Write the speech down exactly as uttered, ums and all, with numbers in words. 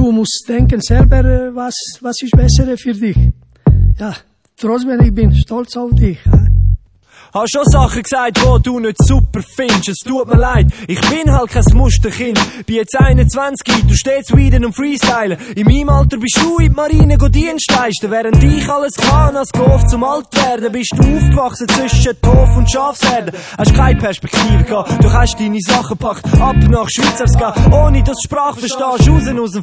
du musst denken selber, was, was ist besser für dich. Ja, trotzdem, ich bin stolz auf dich. Hast schon Sachen gesagt, die du nicht super findest. Es tut mir leid, ich bin halt kein Musterkind. Bin jetzt einundzwanzig, du stehst Weeden und Freestylen. In meinem Alter bist du in die Marine Dienst leisten. Während ich alles kann, als gehofft zum alt werden, bist du aufgewachsen zwischen Hof und Schafsherden. Hast keine Perspektive gehabt, du hast deine Sachen gepackt, ab nach Schweiz aufs gehen. Ohne dass du Sprache verstehst, raus aus dem